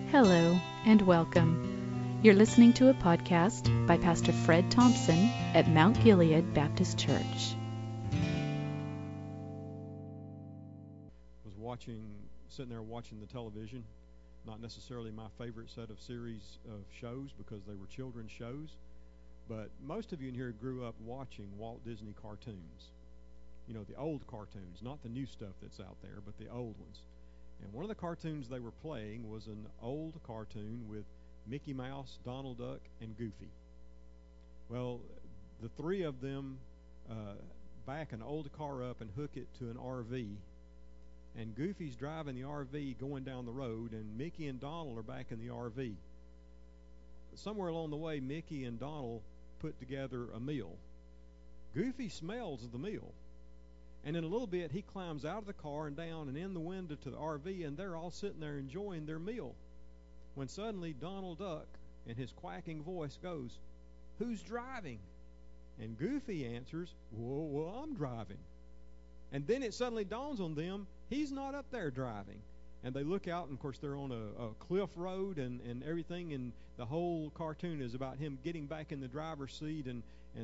Hello and welcome. You're listening to a podcast by Pastor Fred Thompson at Mount Gilead Baptist Church. Was sitting there watching the television. Not necessarily my favorite set of series of shows because they were children's shows, but most of you in here grew up watching Walt Disney cartoons. You know, the old cartoons, not the new stuff that's out there, but the old ones. And one of the cartoons they were playing was an old cartoon with Mickey Mouse, Donald Duck, and Goofy. Well, the three of them back an old car up and hook it to an RV. And Goofy's driving the RV going down the road, and Mickey and Donald are back in the RV. Somewhere along the way, Mickey and Donald put together a meal. Goofy smells the meal. And in a little bit, he climbs out of the car and down and in the window to the RV, and they're all sitting there enjoying their meal. When suddenly Donald Duck, in his quacking voice, goes, "Who's driving?" And Goofy answers, Well, I'm driving." And then it suddenly dawns on them, he's not up there driving. And they look out, and of course they're on a cliff road and everything, and the whole cartoon is about him getting back in the driver's seat and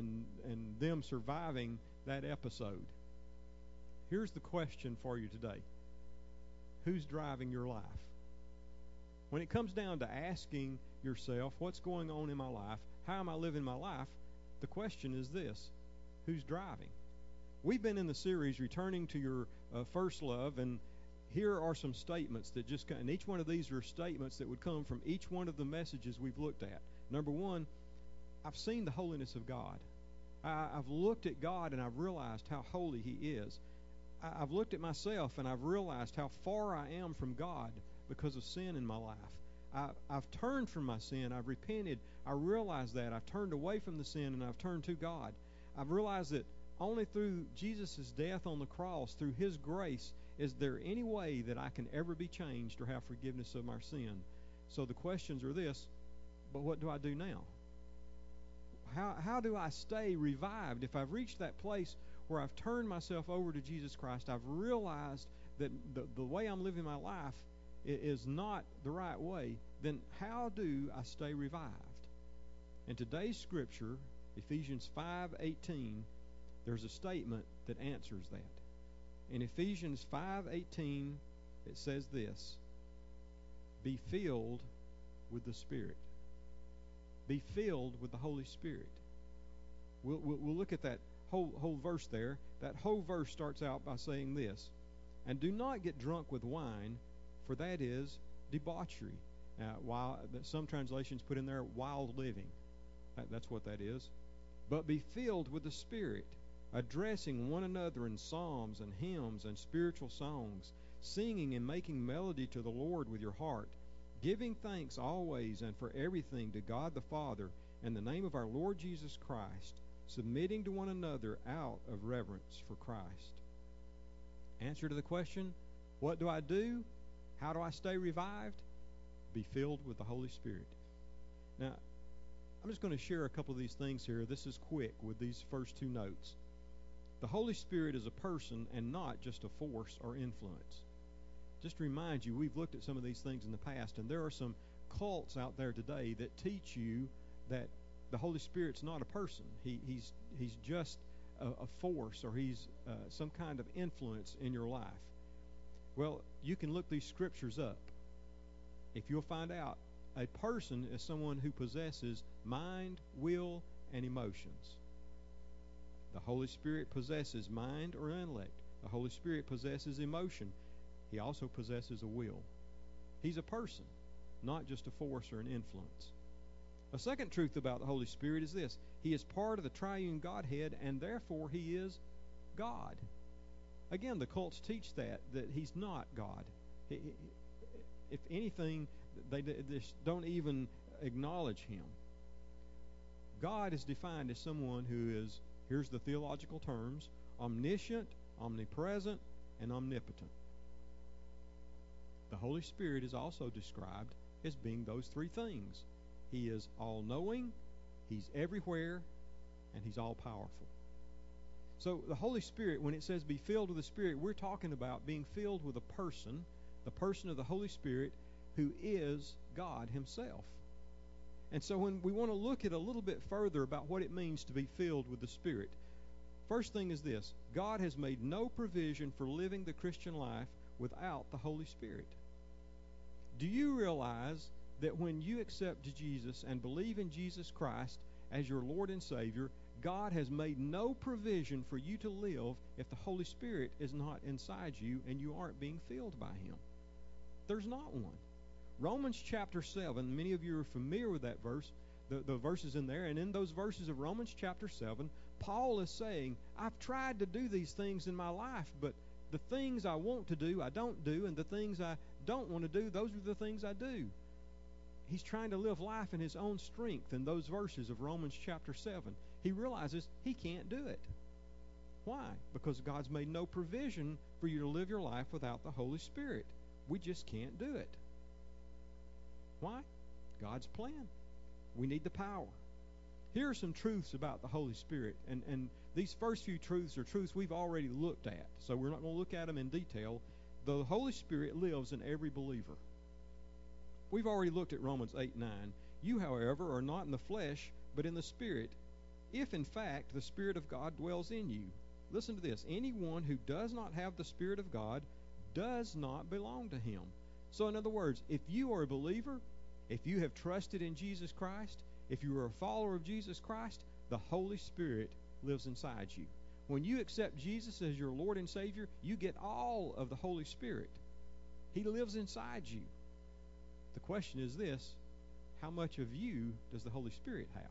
them surviving that episode. Here's the question for you today. Who's driving your life? When it comes down to asking yourself, what's going on in my life? How am I living my life? The question is this: who's driving? We've been in the series Returning to Your First Love, and here are some statements that just come, and each one of these are statements that would come from each one of the messages we've looked at. Number one, I've seen the holiness of God. I've looked at God and I've realized how holy He is. I've looked at myself and I've realized how far I am from God because of sin in my life. I've turned from my sin. I've repented. I realize that. I've turned away from the sin and I've turned to God. I've realized that only through Jesus' death on the cross, through His grace, is there any way that I can ever be changed or have forgiveness of my sin. So the questions are this: but what do I do now? How do I stay revived? If I've reached that place where I've turned myself over to Jesus Christ, I've realized that the way I'm living my life is not the right way, then how do I stay revived? In today's scripture, Ephesians 5:18, there's a statement that answers that. In Ephesians 5:18, it says this: be filled with the Spirit. Be filled with the Holy Spirit. We'll look at that whole verse there. That whole verse starts out by saying this: and do not get drunk with wine, for that is debauchery. While some translations put in there wild living. That's what that is. But be filled with the Spirit, addressing one another in psalms and hymns and spiritual songs, singing and making melody to the Lord with your heart, giving thanks always and for everything to God the Father in the name of our Lord Jesus Christ, submitting to one another out of reverence for Christ. Answer to the question, what do I do? How do I stay revived? Be filled with the Holy Spirit. Now, I'm just going to share a couple of these things here. This is quick with these first two notes. The Holy Spirit is a person and not just a force or influence. Just to remind you, we've looked at some of these things in the past, and there are some cults out there today that teach you that the Holy Spirit's not a person. He's just a force, or he's some kind of influence in your life. Well, you can look these scriptures up. If you'll find out, a person is someone who possesses mind, will, and emotions. The Holy Spirit possesses mind or intellect. The Holy Spirit possesses emotion. He also possesses a will. He's a person, not just a force or an influence. A second truth about the Holy Spirit is this: He is part of the triune Godhead, and therefore He is God. Again, the cults teach that He's not God. If anything, they just don't even acknowledge Him. God is defined as someone who is, here's the theological terms, omniscient, omnipresent, and omnipotent. The Holy Spirit is also described as being those three things. He is all-knowing, He's everywhere, and He's all-powerful. So the Holy Spirit, when it says be filled with the Spirit, we're talking about being filled with a person, the person of the Holy Spirit, who is God himself. And so when we want to look at a little bit further about what it means to be filled with the Spirit, first thing is this: God has made no provision for living the Christian life without the Holy Spirit. Do you realize that when you accept Jesus and believe in Jesus Christ as your Lord and Savior, God has made no provision for you to live if the Holy Spirit is not inside you and you aren't being filled by Him? There's not one. Romans chapter 7, many of you are familiar with that verse, the verses in there, and in those verses of Romans chapter 7, Paul is saying, I've tried to do these things in my life, but the things I want to do, I don't do, and the things I don't want to do, those are the things I do. He's trying to live life in his own strength in those verses of Romans chapter 7. He realizes he can't do it. Why? Because God's made no provision for you to live your life without the Holy Spirit. We just can't do it. Why? God's plan. We need the power. Here are some truths about the Holy Spirit. And these first few truths are truths we've already looked at, so we're not going to look at them in detail. The Holy Spirit lives in every believer. We've already looked at Romans 8:9. You, however, are not in the flesh, but in the Spirit, if in fact the Spirit of God dwells in you. Listen to this. Anyone who does not have the Spirit of God does not belong to Him. So in other words, if you are a believer, if you have trusted in Jesus Christ, if you are a follower of Jesus Christ, the Holy Spirit lives inside you. When you accept Jesus as your Lord and Savior, you get all of the Holy Spirit. He lives inside you. The question is this: how much of you does the Holy Spirit have?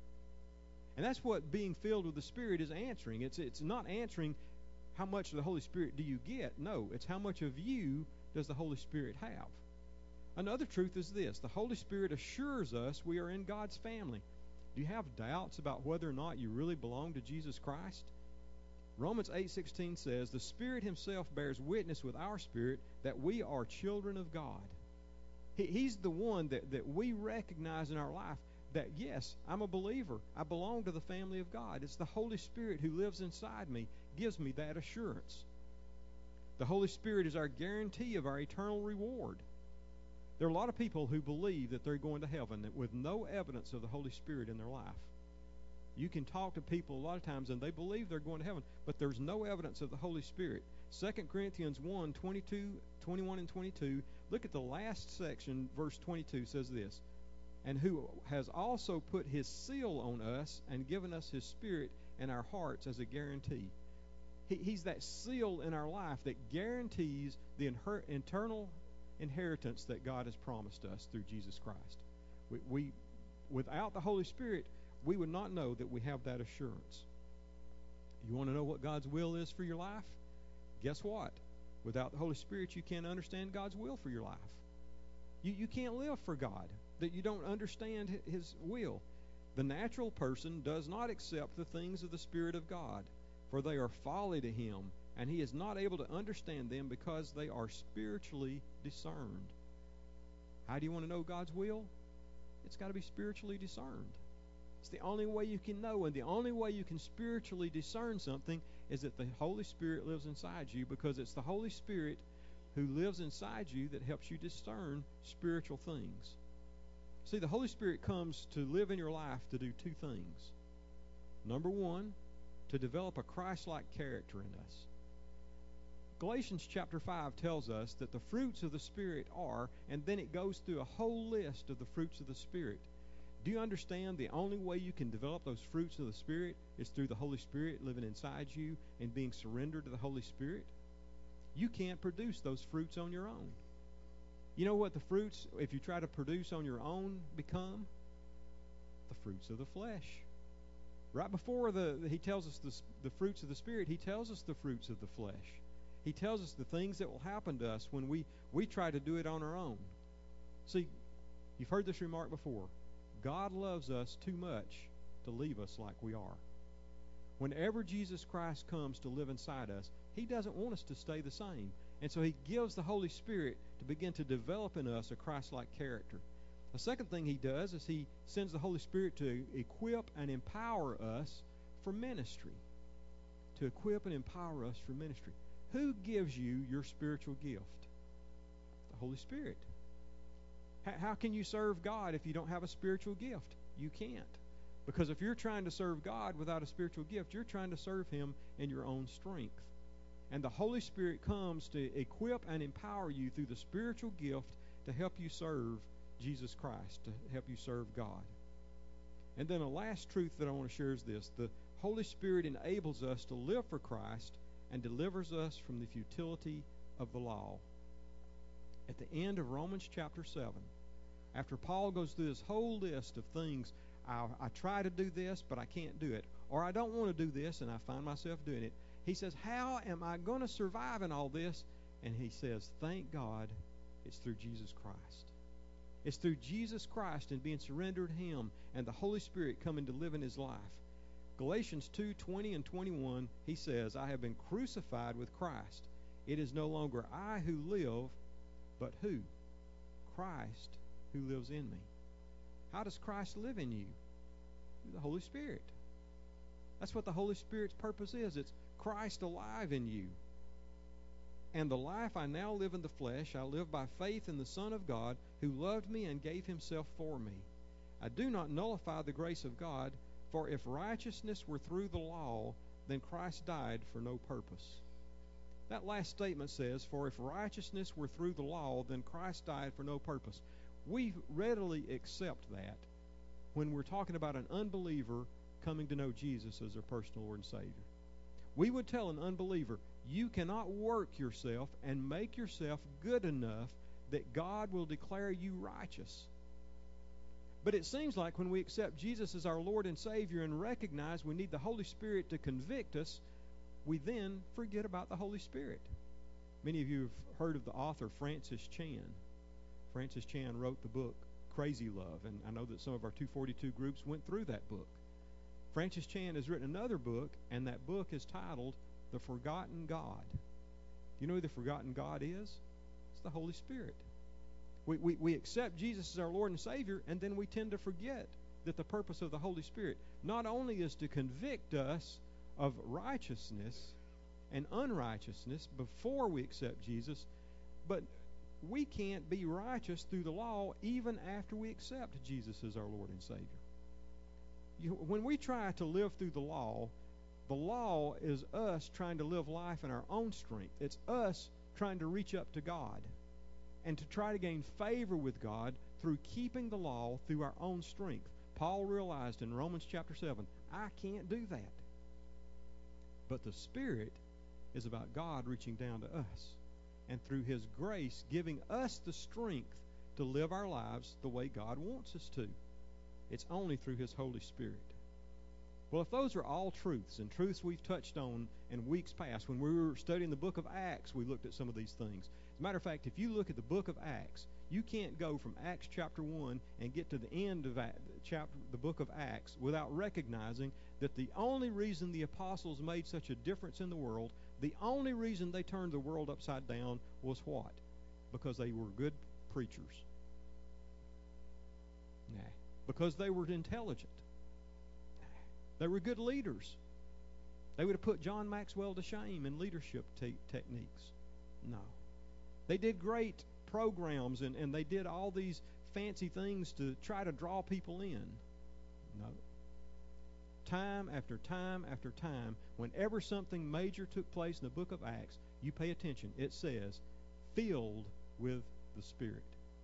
And that's what being filled with the Spirit is answering. It's not answering how much of the Holy Spirit do you get. No, it's how much of you does the Holy Spirit have. Another truth is this: the Holy Spirit assures us we are in God's family. Do you have doubts about whether or not you really belong to Jesus Christ? Romans 8:16 says, the Spirit Himself bears witness with our spirit that we are children of God. He's the one that we recognize in our life that, yes, I'm a believer. I belong to the family of God. It's the Holy Spirit who lives inside me, gives me that assurance. The Holy Spirit is our guarantee of our eternal reward. There are a lot of people who believe that they're going to heaven with no evidence of the Holy Spirit in their life. You can talk to people a lot of times and they believe they're going to heaven, but there's no evidence of the Holy Spirit. 2 Corinthians 1, 21 and 22, look at the last section, verse 22 says this: and who has also put His seal on us and given us His Spirit in our hearts as a guarantee. He's that seal in our life that guarantees the eternal inheritance that God has promised us through Jesus Christ. We without the Holy Spirit, we would not know that we have that assurance. You want to know what God's will is for your life? Guess what? Without the Holy Spirit, you can't understand God's will for your life. You can't live for God that you don't understand His will. The natural person does not accept the things of the Spirit of God, for they are folly to him, and he is not able to understand them because they are spiritually discerned. How do you want to know God's will? It's got to be spiritually discerned. It's the only way you can know, and the only way you can spiritually discern something is that the Holy Spirit lives inside you, because it's the Holy Spirit who lives inside you that helps you discern spiritual things. See, the Holy Spirit comes to live in your life to do two things. Number one, to develop a Christ-like character in us. Galatians chapter 5 tells us that the fruits of the Spirit are, and then it goes through a whole list of the fruits of the Spirit. Do you understand the only way you can develop those fruits of the Spirit is through the Holy Spirit living inside you and being surrendered to the Holy Spirit? You can't produce those fruits on your own. You know what the fruits, if you try to produce on your own, become? The fruits of the flesh. Right before he tells us the fruits of the Spirit, he tells us the fruits of the flesh. He tells us the things that will happen to us when we try to do it on our own. See, you've heard this remark before. God loves us too much to leave us like we are. Whenever Jesus Christ comes to live inside us, He doesn't want us to stay the same. And so He gives the Holy Spirit to begin to develop in us a Christ-like character. The second thing He does is He sends the Holy Spirit to equip and empower us for ministry. To equip and empower us for ministry. Who gives you your spiritual gift? The Holy Spirit. How can you serve God if you don't have a spiritual gift? You can't. Because if you're trying to serve God without a spiritual gift, you're trying to serve Him in your own strength. And the Holy Spirit comes to equip and empower you through the spiritual gift to help you serve Jesus Christ, to help you serve God. And then a last truth that I want to share is this. The Holy Spirit enables us to live for Christ and delivers us from the futility of the law. At the end of Romans chapter 7, after Paul goes through this whole list of things, I try to do this, but I can't do it. Or I don't want to do this, and I find myself doing it. He says, how am I going to survive in all this? And he says, thank God it's through Jesus Christ. It's through Jesus Christ and being surrendered to Him and the Holy Spirit coming to live in His life. Galatians 2:20 and 21, he says, I have been crucified with Christ. It is no longer I who live, but who? Christ who lives in me. How does Christ live in you? Through the Holy Spirit. That's what the Holy Spirit's purpose is. It's Christ alive in you. And the life I now live in the flesh, I live by faith in the Son of God, who loved me and gave Himself for me. I do not nullify the grace of God, for if righteousness were through the law, then Christ died for no purpose. That last statement says, for if righteousness were through the law, then Christ died for no purpose. We readily accept that when we're talking about an unbeliever coming to know Jesus as their personal Lord and Savior. We would tell an unbeliever, you cannot work yourself and make yourself good enough that God will declare you righteous. But it seems like when we accept Jesus as our Lord and Savior and recognize we need the Holy Spirit to convict us, we then forget about the Holy Spirit. Many of you have heard of the author Francis Chan. Francis Chan wrote the book Crazy Love, and I know that some of our 242 groups went through that book. Francis Chan has written another book, and that book is titled The Forgotten God. You know who the forgotten God is? It's the Holy Spirit. We accept Jesus as our Lord and Savior, and then we tend to forget that the purpose of the Holy Spirit not only is to convict us of righteousness and unrighteousness before we accept Jesus, but we can't be righteous through the law even after we accept Jesus as our Lord and Savior. When we try to live through the law is us trying to live life in our own strength. It's us trying to reach up to God and to try to gain favor with God through keeping the law through our own strength. Paul realized in Romans chapter 7, I can't do that. But the Spirit is about God reaching down to us and through His grace giving us the strength to live our lives the way God wants us to. It's only through His Holy Spirit. Well, if those are all truths, and truths we've touched on in weeks past, when we were studying the book of Acts, we looked at some of these things. As a matter of fact, if you look at the book of Acts, you can't go from Acts chapter 1 and get to the end of the book of Acts without recognizing that the only reason the apostles made such a difference in the world, the only reason they turned the world upside down was what? Because they were good preachers. Nah. Because they were intelligent. They were good leaders. They would have put John Maxwell to shame in leadership techniques. No. They did great programs and they did all these fancy things to try to draw people in. No. Time after time after time, whenever something major took place in the book of Acts, you pay attention. It says, filled with the Spirit.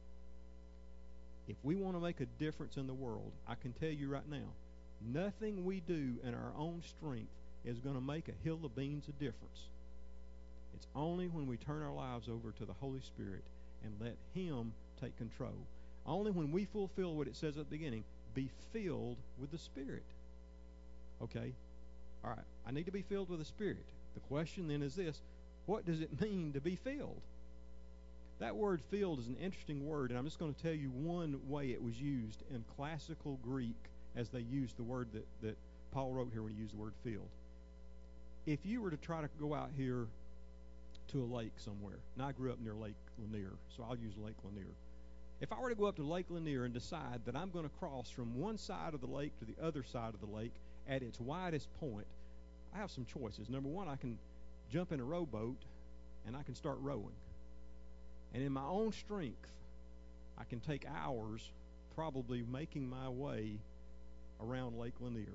If we want to make a difference in the world, I can tell you right now, nothing we do in our own strength is going to make a hill of beans a difference. It's only when we turn our lives over to the Holy Spirit and let Him take control. Only when we fulfill what it says at the beginning, be filled with the Spirit. Okay? All right. I need to be filled with the Spirit. The question then is this, what does it mean to be filled? That word filled is an interesting word, and I'm just going to tell you one way it was used in classical Greek as they used the word that Paul wrote here when he used the word filled. If you were to try to go out here to a lake somewhere, and I grew up near Lake Lanier, so I'll use Lake Lanier. If I were to go up to Lake Lanier and decide that I'm going to cross from one side of the lake to the other side of the lake at its widest point, I have some choices. Number one, I can jump in a rowboat and I can start rowing. And in my own strength, I can take hours probably making my way around Lake Lanier.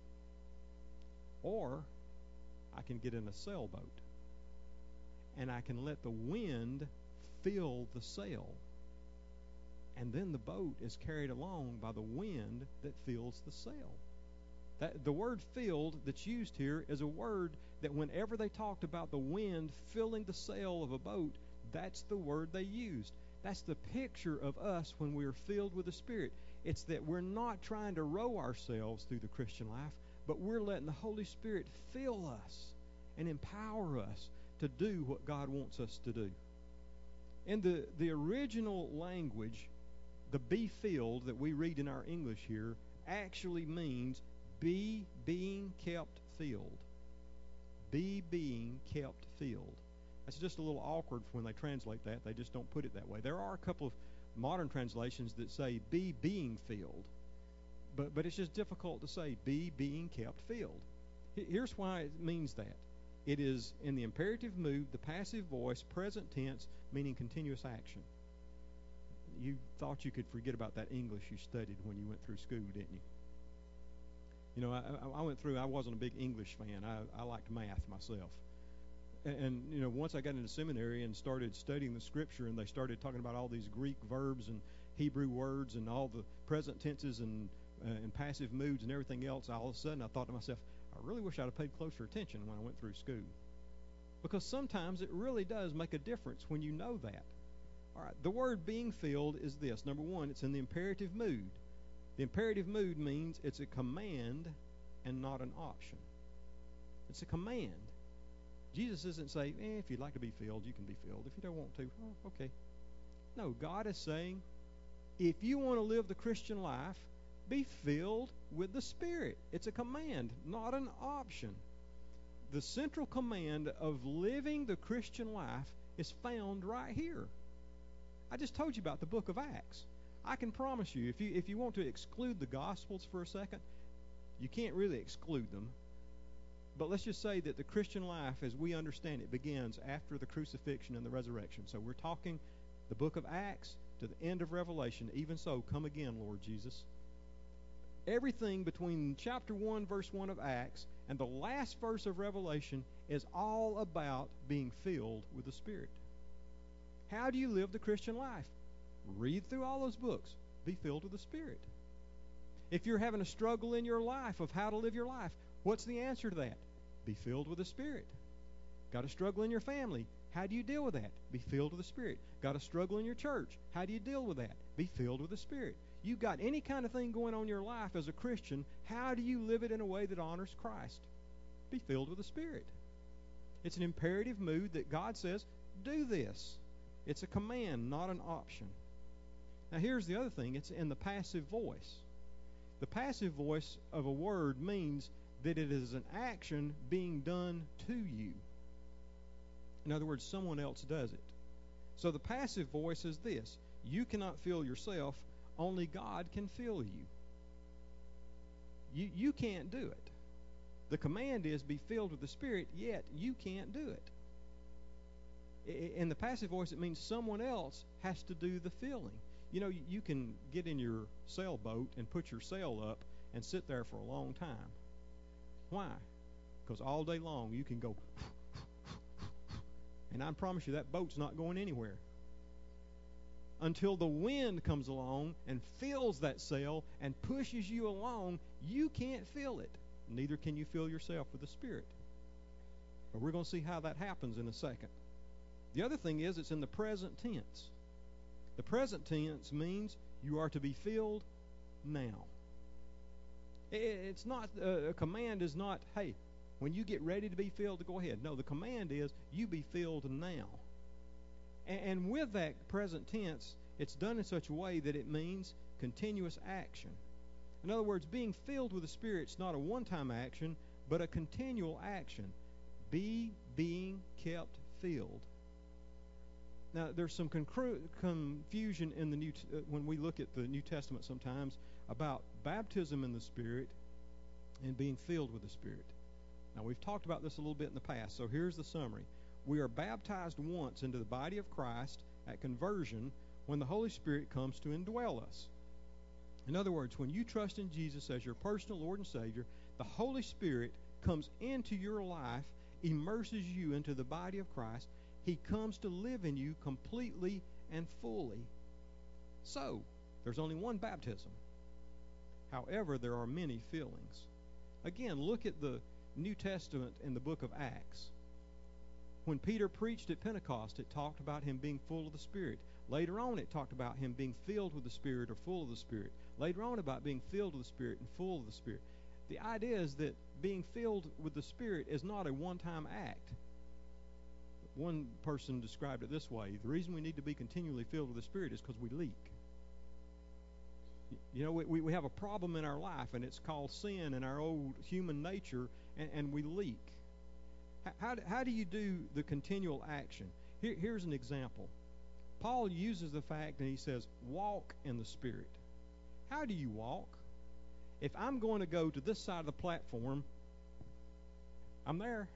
Or I can get in a sailboat and I can let the wind fill the sail. And then the boat is carried along by the wind that fills the sail. The word filled that's used here is a word that whenever they talked about the wind filling the sail of a boat, that's the word they used. That's the picture of us when we are filled with the Spirit. It's that we're not trying to row ourselves through the Christian life, but we're letting the Holy Spirit fill us and empower us to do what God wants us to do. In the original language, the be filled that we read in our English here actually means be being kept filled. Be being kept filled. That's just a little awkward when they translate that. They just don't put it that way. There are a couple of modern translations that say be being filled. But it's just difficult to say be being kept filled. Here's why it means that. It is in the imperative mood, the passive voice, present tense, meaning continuous action. You thought you could forget about that English you studied when you went through school, didn't you? You know, I wasn't a big English fan. I liked math myself. And, you know, once I got into seminary and started studying the Scripture and they started talking about all these Greek verbs and Hebrew words and all the present tenses and passive moods and everything else, all of a sudden I thought to myself, I really wish I'd have paid closer attention when I went through school. Because sometimes it really does make a difference when you know that. All right, the word being filled is this. Number one, it's in the imperative mood. The imperative mood means it's a command and not an option. It's a command. Jesus isn't saying, if you'd like to be filled, you can be filled. If you don't want to, okay. No, God is saying, if you want to live the Christian life, be filled with the Spirit. It's a command, not an option. The central command of living the Christian life is found right here. I just told you about the book of Acts. I can promise you, if you want to exclude the Gospels for a second, you can't really exclude them. But let's just say that the Christian life, as we understand it, begins after the crucifixion and the resurrection. So we're talking the book of Acts to the end of Revelation. Even so, come again, Lord Jesus. Everything between chapter 1, verse 1 of Acts, and the last verse of Revelation is all about being filled with the Spirit. How do you live the Christian life? Read through all those books. Be filled with the Spirit. If you're having a struggle in your life of how to live your life, what's the answer to that? Be filled with the Spirit. Got a struggle in your family? How do you deal with that? Be filled with the Spirit. Got a struggle in your church? How do you deal with that? Be filled with the Spirit. You got any kind of thing going on in your life as a Christian, how do you live it in a way that honors Christ? Be filled with the Spirit. It's an imperative mood that God says, do this. It's a command, not an option. Now here's the other thing. It's in the passive voice. The passive voice of a word means that it is an action being done to you. In other words, someone else does it. So the passive voice is this. You cannot fill yourself. Only God can fill you. You can't do it. The command is be filled with the Spirit, yet you can't do it. In the passive voice, it means someone else has to do the filling. You know, you can get in your sailboat and put your sail up and sit there for a long time. Why? Because all day long you can go, and I promise you that boat's not going anywhere. Until the wind comes along and fills that sail and pushes you along, you can't fill it. Neither can you fill yourself with the Spirit. But we're going to see how that happens in a second. The other thing is it's in the present tense. The present tense means you are to be filled now. It's not, a command is not, hey, when you get ready to be filled, go ahead. No, the command is you be filled now. And with that present tense, it's done in such a way that it means continuous action. In other words, being filled with the Spirit is not a one-time action, but a continual action. Be being kept filled. Now, there's some confusion in the when we look at the New Testament sometimes about baptism in the Spirit and being filled with the Spirit. Now, we've talked about this a little bit in the past, so here's the summary. We are baptized once into the body of Christ at conversion when the Holy Spirit comes to indwell us. In other words, when you trust in Jesus as your personal Lord and Savior, the Holy Spirit comes into your life, immerses you into the body of Christ. He comes to live in you completely and fully. So, there's only one baptism. However, there are many fillings. Again, look at the New Testament in the book of Acts. When Peter preached at Pentecost, it talked about him being full of the Spirit. Later on, it talked about him being filled with the Spirit or full of the Spirit. Later on, about being filled with the Spirit and full of the Spirit. The idea is that being filled with the Spirit is not a one-time act. One person described it this way: the reason we need to be continually filled with the Spirit is because we leak. You know, we have a problem in our life, and it's called sin in our old human nature, and we leak. How do you do the continual action? Here's an example. Paul uses the fact, and he says, walk in the Spirit. How do you walk? If I'm going to go to this side of the platform, I'm there.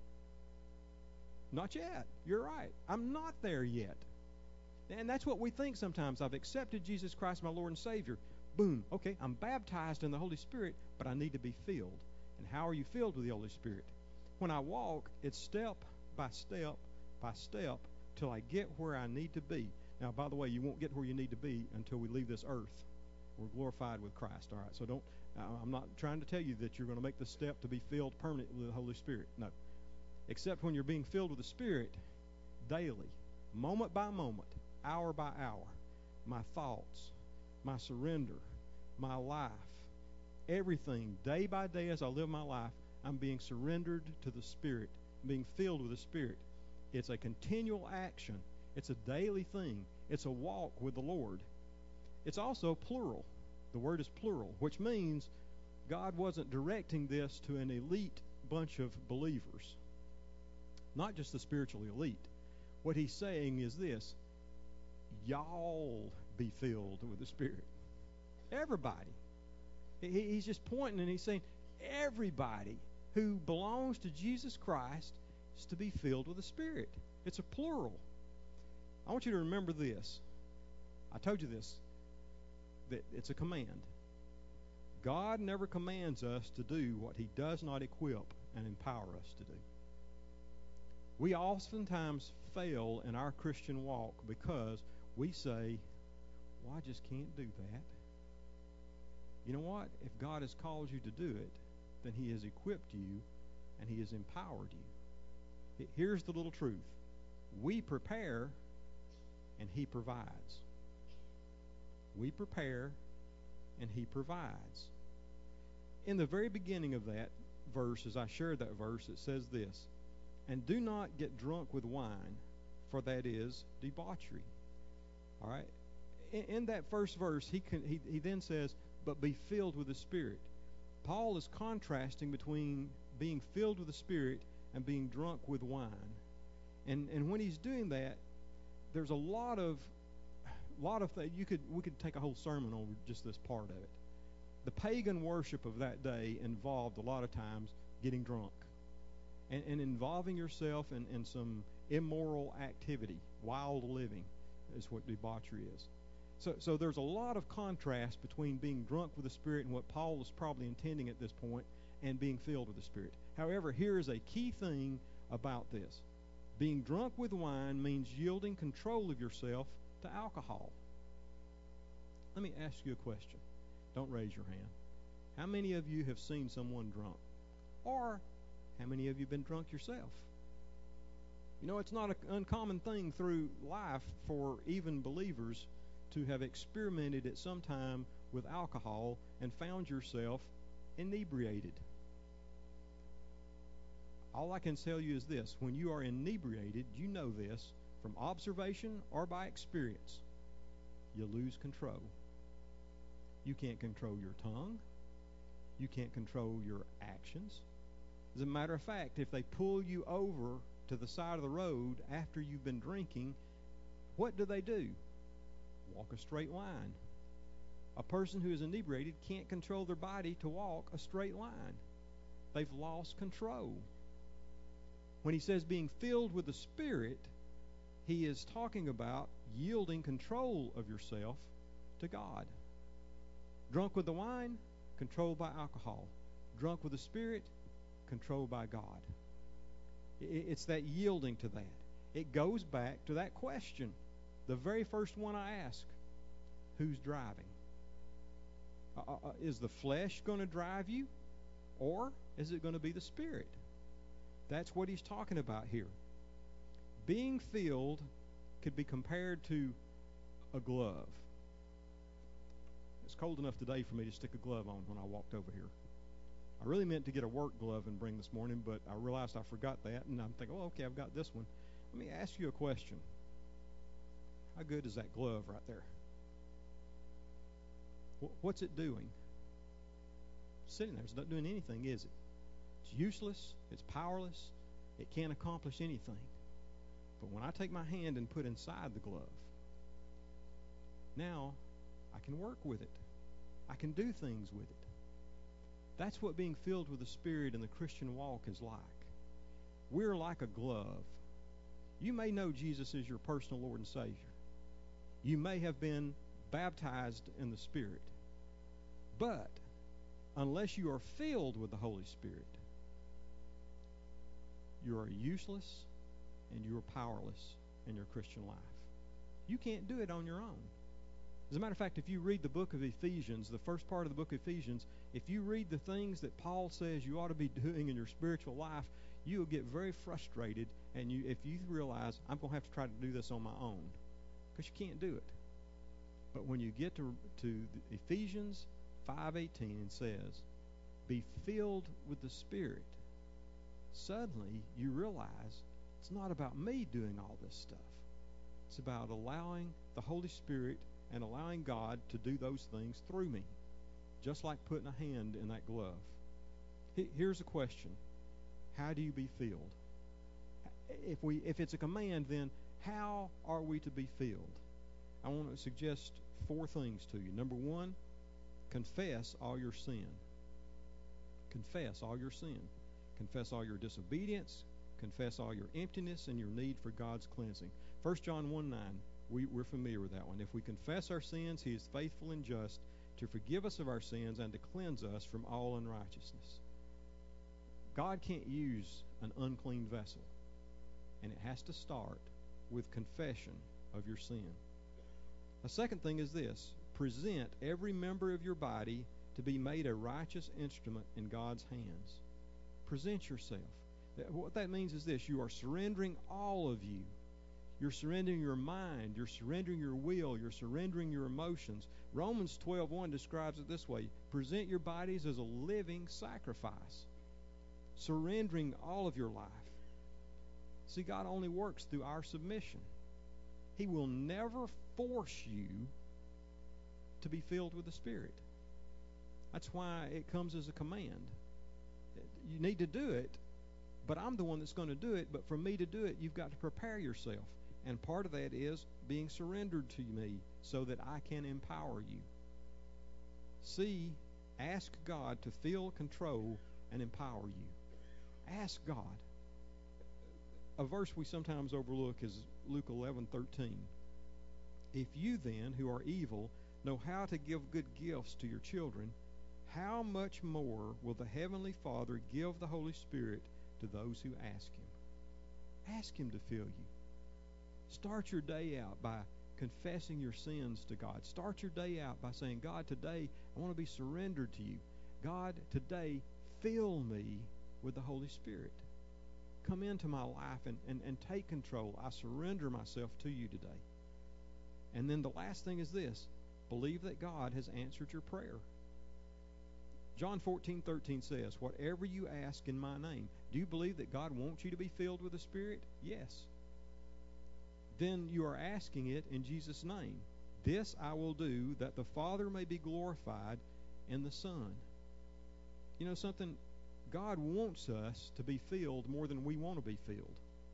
Not yet. You're right. I'm not there yet. And that's what we think sometimes. I've accepted Jesus Christ, my Lord and Savior. Boom. Okay, I'm baptized in the Holy Spirit, but I need to be filled. And how are you filled with the Holy Spirit? When I walk, it's step by step by step till I get where I need to be. Now, by the way, you won't get where you need to be until we leave this earth. We're glorified with Christ, all right? So I'm not trying to tell you that you're going to make the step to be filled permanently with the Holy Spirit. No. Except when you're being filled with the Spirit daily, moment by moment, hour by hour, my thoughts, my surrender, my life, everything, day by day as I live my life, I'm being surrendered to the Spirit, being filled with the Spirit. It's a continual action. It's a daily thing. It's a walk with the Lord. It's also plural. The word is plural, which means God wasn't directing this to an elite bunch of believers, not just the spiritually elite. What he's saying is this: y'all be filled with the Spirit. Everybody. He's just pointing and he's saying everybody who belongs to Jesus Christ is to be filled with the Spirit. It's a plural. I want you to remember this. I told you this, that it's a command. God never commands us to do what he does not equip and empower us to do. We oftentimes fail in our Christian walk because we say, well, I just can't do that. You know what? If God has called you to do it, then he has equipped you and he has empowered you. Here's the little truth. We prepare and he provides. We prepare and he provides. In the very beginning of that verse, as I shared that verse, it says this: and do not get drunk with wine, for that is debauchery. All right? In that first verse, he then says, but be filled with the Spirit. Paul is contrasting between being filled with the Spirit and being drunk with wine. And when he's doing that, there's a lot of things. We could take a whole sermon over just this part of it. The pagan worship of that day involved a lot of times getting drunk and involving yourself in some immoral activity. Wild living is what debauchery is. So there's a lot of contrast between being drunk with the Spirit and what Paul is probably intending at this point and being filled with the Spirit. However, here is a key thing about this. Being drunk with wine means yielding control of yourself to alcohol. Let me ask you a question. Don't raise your hand. How many of you have seen someone drunk? Or how many of you have been drunk yourself? You know, it's not an uncommon thing through life for even believers to have experimented at some time with alcohol and found yourself inebriated. All I can tell you is this: when you are inebriated, you know this from observation or by experience, you lose control. You can't control your tongue. You can't control your actions. As a matter of fact, if they pull you over to the side of the road after you've been drinking, what do? Walk a straight line. A person who is inebriated can't control their body to walk a straight line. They've lost control. When he says being filled with the Spirit, he is talking about yielding control of yourself to God. Drunk with the wine, controlled by alcohol. Drunk with the Spirit, controlled by God. It's that yielding to that. It goes back to that question, the very first one I asked. Who's driving? Is the flesh going to drive you, or is it going to be the Spirit? That's what he's talking about here. Being filled could be compared to a glove. It's cold enough today for me to stick a glove on when I walked over here. I really meant to get a work glove and bring this morning, but I realized I forgot that, and I'm thinking, oh, okay, I've got this one. Let me ask you a question. How good is that glove right there? What's it doing? Sitting there. It's not doing anything, is it? It's useless. It's powerless. It can't accomplish anything. But when I take my hand and put inside the glove, now I can work with it. I can do things with it. That's what being filled with the Spirit in the Christian walk is like. We're like a glove. You may know Jesus is your personal Lord and Savior. You may have been baptized in the Spirit. But unless you are filled with the Holy Spirit, you are useless and you are powerless in your Christian life. You can't do it on your own. As a matter of fact, if you read the book of Ephesians, the first part of the book of Ephesians, if you read the things that Paul says you ought to be doing in your spiritual life, you will get very frustrated, and if you realize, I'm going to have to try to do this on my own, because you can't do it. But when you get to Ephesians 5:18, it says, be filled with the Spirit, suddenly you realize it's not about me doing all this stuff. It's about allowing the Holy Spirit and allowing God to do those things through me, just like putting a hand in that glove. Here's a question. How do you be filled? If it's a command, then how are we to be filled? I want to suggest 4 things to you. Number 1, confess all your sin. Confess all your sin. Confess all your disobedience. Confess all your emptiness and your need for God's cleansing. 1 John 1:9, we're familiar with that one. If we confess our sins, He is faithful and just to forgive us of our sins and to cleanse us from all unrighteousness. God can't use an unclean vessel, and it has to start with confession of your sin. The second thing is this: present every member of your body to be made a righteous instrument in God's hands. Present yourself. What that means is this: you are surrendering all of you. You're surrendering your mind. You're surrendering your will. You're surrendering your emotions. Romans 12:1 describes it this way: present your bodies as a living sacrifice. Surrendering all of your life. See, God only works through our submission. He will never force you to be filled with the Spirit. That's why it comes as a command. You need to do it, but I'm the one that's going to do it. But for me to do it, you've got to prepare yourself. And part of that is being surrendered to me so that I can empower you. See, ask God to feel, control, and empower you. Ask God. A verse we sometimes overlook is Luke 11:13. If you then, who are evil, know how to give good gifts to your children, how much more will the Heavenly Father give the Holy Spirit to those who ask Him? Ask Him to fill you. Start your day out by confessing your sins to God. Start your day out by saying, God, today I want to be surrendered to you. God, today fill me with the Holy Spirit. Come into my life and take control. I surrender myself to you today. And then the last thing is this: believe that God has answered your prayer. John 14:13 says, whatever you ask in my name. Do you believe that God wants you to be filled with the Spirit? Yes. Then you are asking it in Jesus' name. This I will do, that the Father may be glorified in the Son. You know something? God wants us to be filled more than we want to be filled.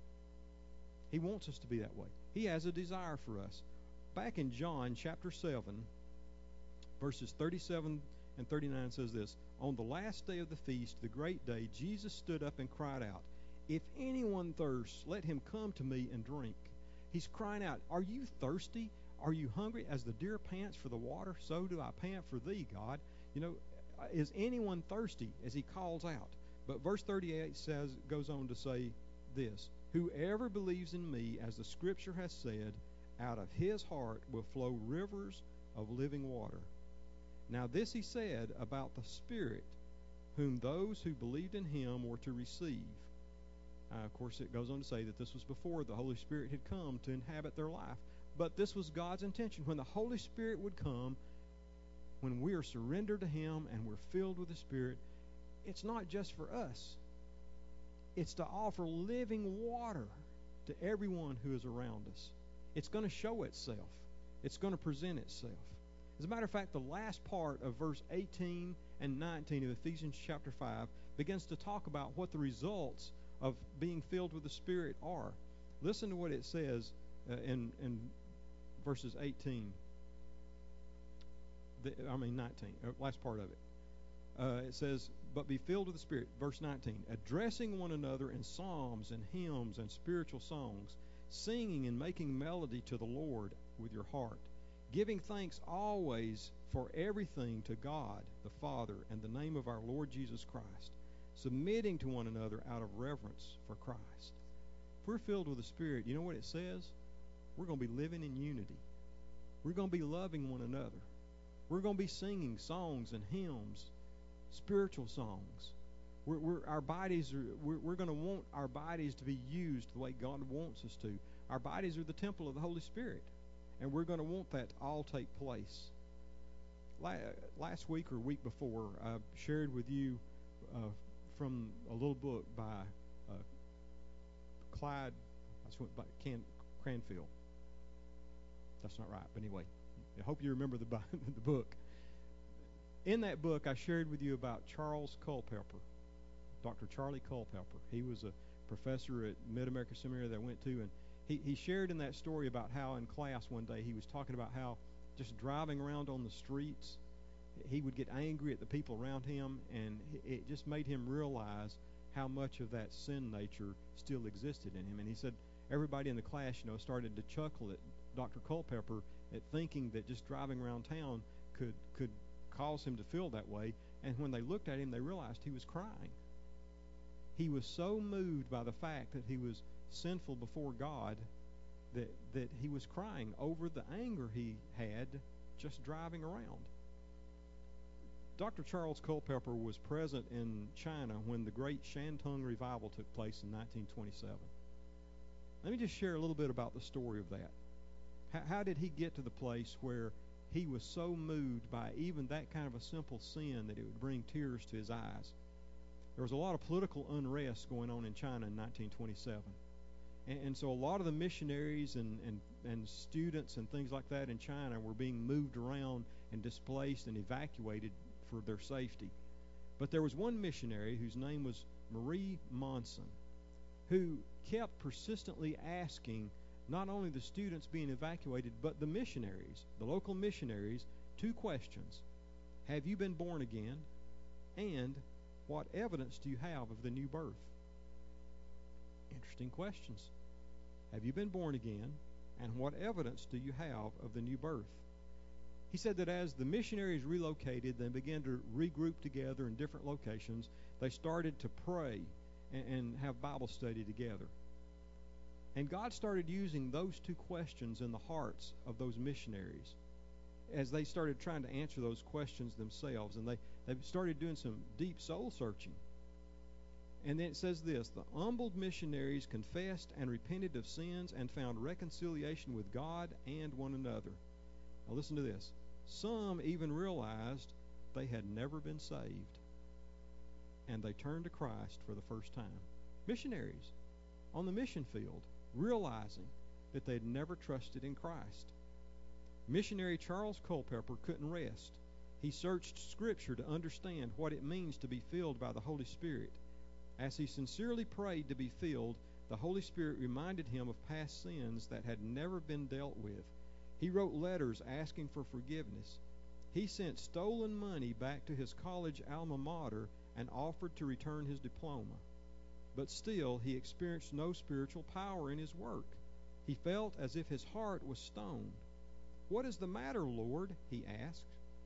He wants us to be that way. He has a desire for us. Back in John chapter 7, verses 37 and 39 says this: on the last day of the feast, the great day, Jesus stood up and cried out, if anyone thirsts, let him come to me and drink. He's crying out, are you thirsty? Are you hungry? As the deer pants for the water, so do I pant for thee, God. Is anyone thirsty? As he calls out. But verse 38 goes on to say this, whoever believes in me, as the scripture has said, out of his heart will flow rivers of living water. Now this he said about the Spirit, whom those who believed in him were to receive. Of course, it goes on to say that this was before the Holy Spirit had come to inhabit their life. But this was God's intention. When the Holy Spirit would come, when we are surrendered to him and we're filled with the Spirit, it's not just for us. It's to offer living water to everyone who is around us. It's going to show itself. It's going to present itself. As a matter of fact, the last part of verse 18 and 19 of Ephesians chapter 5 begins to talk about what the results of being filled with the Spirit are. Listen to what it says in verses 19, last part of it. It says, but be filled with the Spirit, verse 19, addressing one another in psalms and hymns and spiritual songs, singing and making melody to the Lord with your heart, giving thanks always for everything to God the Father in the name of our Lord Jesus Christ, submitting to one another out of reverence for Christ. If we're filled with the Spirit, you know what it says? We're going to be living in unity. We're going to be loving one another. We're going to be singing songs and hymns, spiritual songs. We're going to want our bodies to be used the way God wants us to. Our bodies are the temple of the Holy Spirit, and we're going to want that to all take place. Last week or week before, I shared with you from a little book by Clyde Cranfield. That's not right, but anyway, I hope you remember the book. In that book, I shared with you about Charles Culpepper, Dr. Charlie Culpepper. He was a professor at Mid-America Seminary that I went to, and he shared in that story about how in class one day he was talking about how just driving around on the streets, he would get angry at the people around him, and it just made him realize how much of that sin nature still existed in him. And he said everybody in the class, started to chuckle at Dr. Culpepper at thinking that just driving around town could cause him to feel that way. And when they looked at him, they realized he was crying. He was so moved by the fact that he was sinful before God that he was crying over the anger he had just driving around. Dr. Charles Culpepper was present in China when the Great Shantung Revival took place in 1927. Let me just share a little bit about the story of that. How did he get to the place where he was so moved by even that kind of a simple sin that it would bring tears to his eyes? There was a lot of political unrest going on in China in 1927. And so a lot of the missionaries and students and things like that in China were being moved around and displaced and evacuated for their safety. But there was one missionary whose name was Marie Monson, who kept persistently asking not only the students being evacuated, but the missionaries, the local missionaries, two questions. Have you been born again? And what evidence do you have of the new birth? Interesting questions. Have you been born again? And what evidence do you have of the new birth? He said that as the missionaries relocated, they began to regroup together in different locations. They started to pray and have Bible study together. And God started using those two questions in the hearts of those missionaries as they started trying to answer those questions themselves. And they started doing some deep soul searching. And then it says this, the humbled missionaries confessed and repented of sins and found reconciliation with God and one another. Now listen to this. Some even realized they had never been saved, and they turned to Christ for the first time. Missionaries on the mission field, realizing that they'd never trusted in Christ. Missionary Charles Culpepper couldn't rest. He searched Scripture to understand what it means to be filled by the Holy Spirit. As he sincerely prayed to be filled, the Holy Spirit reminded him of past sins that had never been dealt with. He wrote letters asking for forgiveness. He sent stolen money back to his college alma mater and offered to return his diploma. But still, he experienced no spiritual power in his work. He felt as if his heart was stone. "What is the matter, Lord?" he asked.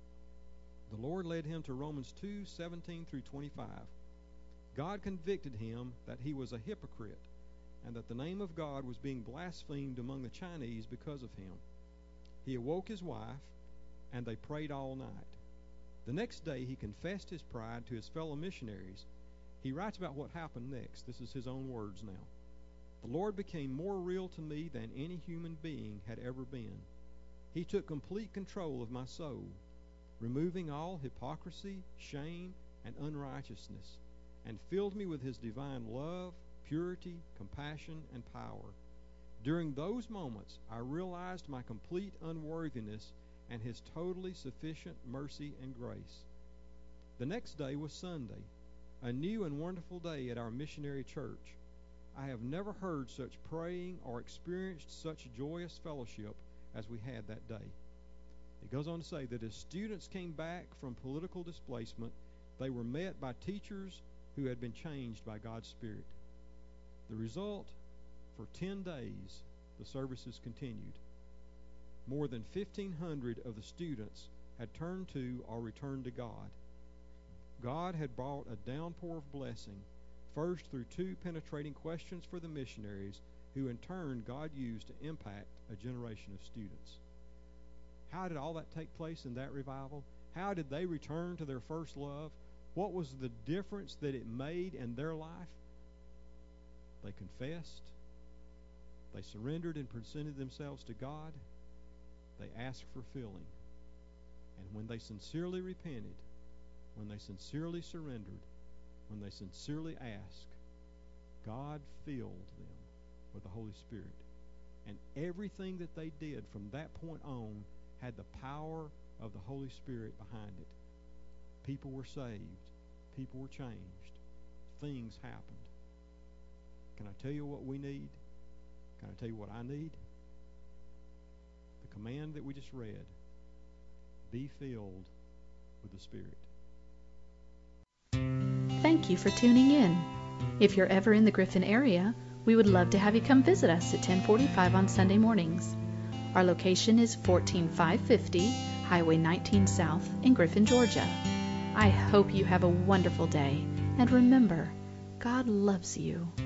The Lord led him to Romans 2:17 through 25. God convicted him that he was a hypocrite and that the name of God was being blasphemed among the Chinese because of him. He awoke his wife, and they prayed all night. The next day he confessed his pride to his fellow missionaries. He writes about what happened next. This is his own words now. "The Lord became more real to me than any human being had ever been. He took complete control of my soul, removing all hypocrisy, shame, and unrighteousness, and filled me with His divine love, purity, compassion, and power. During those moments, I realized my complete unworthiness and His totally sufficient mercy and grace." The next day was Sunday, a new and wonderful day at our missionary church. I have never heard such praying or experienced such joyous fellowship as we had that day. It goes on to say that as students came back from political displacement, they were met by teachers who had been changed by God's Spirit. The result, for 10 days, the services continued. More than 1,500 of the students had turned to or returned to God. God had brought a downpour of blessing, first through 2 penetrating questions for the missionaries, who in turn God used to impact a generation of students. How did all that take place in that revival? How did they return to their first love? What was the difference that it made in their life? They confessed. They surrendered and presented themselves to God. They asked for filling. And when they sincerely repented, when they sincerely surrendered, when they sincerely asked, God filled them with the Holy Spirit. And everything that they did from that point on had the power of the Holy Spirit behind it. People were saved. People were changed. Things happened. Can I tell you what we need? Can I tell you what I need? The command that we just read. Be filled with the Spirit. Thank you for tuning in. If you're ever in the Griffin area, we would love to have you come visit us at 1045 on Sunday mornings. Our location is 14550 Highway 19 South in Griffin, Georgia. I hope you have a wonderful day, and remember, God loves you.